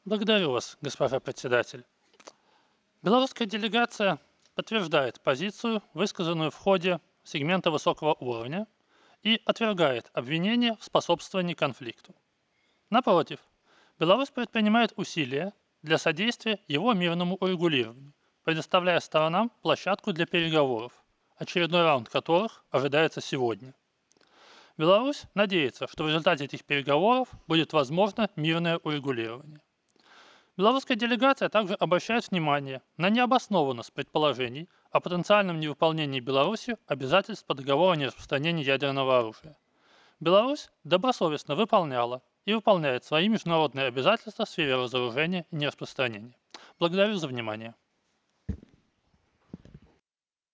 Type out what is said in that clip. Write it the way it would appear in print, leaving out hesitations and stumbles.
Благодарю вас, госпожа председатель. Белорусская делегация подтверждает позицию, высказанную в ходе сегмента высокого уровня, и отвергает обвинения в способствовании конфликту. Напротив, Беларусь предпринимает усилия для содействия его мирному урегулированию, предоставляя сторонам площадку для переговоров, очередной раунд которых ожидается сегодня. Беларусь надеется, что в результате этих переговоров будет возможно мирное урегулирование. Белорусская делегация также обращает внимание на необоснованность предположений о потенциальном невыполнении Беларусью обязательств по договору о нераспространении ядерного оружия. Беларусь добросовестно выполняла и выполняет свои международные обязательства в сфере разоружения и нераспространения. Благодарю за внимание.